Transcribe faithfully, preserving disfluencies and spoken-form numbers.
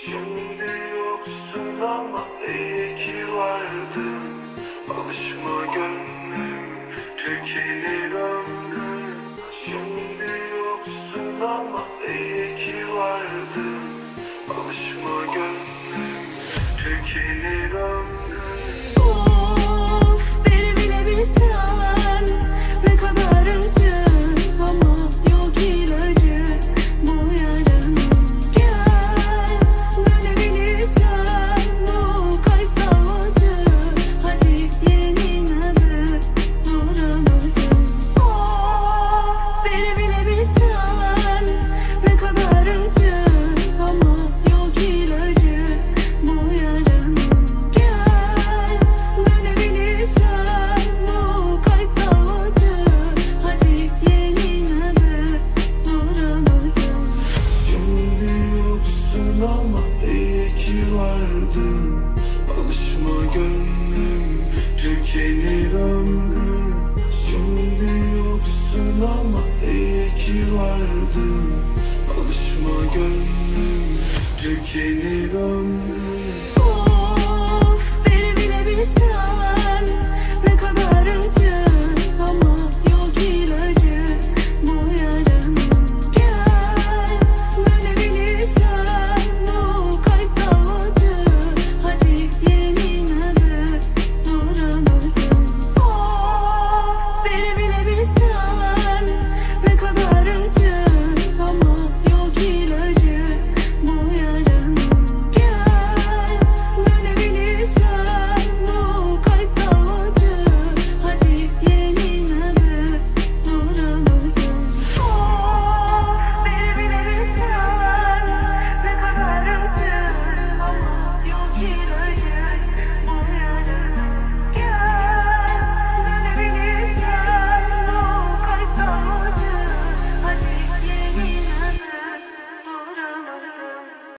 Şimdi yoksun ama iyi ki vardın. Alışma gönlüm, tükenir ömrüm. Şimdi yoksun ama iyi ki vardın. Alışma gönlüm, tükenir ömrüm. Of, beni bile bilsen ne kadar acı, ama yok ilacı bu yarın. Gel, dönebilirsen bu kalp davacı. Hadi yenin adı, duramadım. Of, beni bile bilsen ne kadar acı, ama yok ilacı bu yarın. Gel, dönebilirsen bu kalp davacı. Hadi yenin adı, duramadım. Şimdi yoksun ama iyi ki vardın. Alışma gönlüm, tükenir ömrüm. Şimdi yoksun ama iyi ki vardın. Alışma gönlüm, tükenir ömrüm.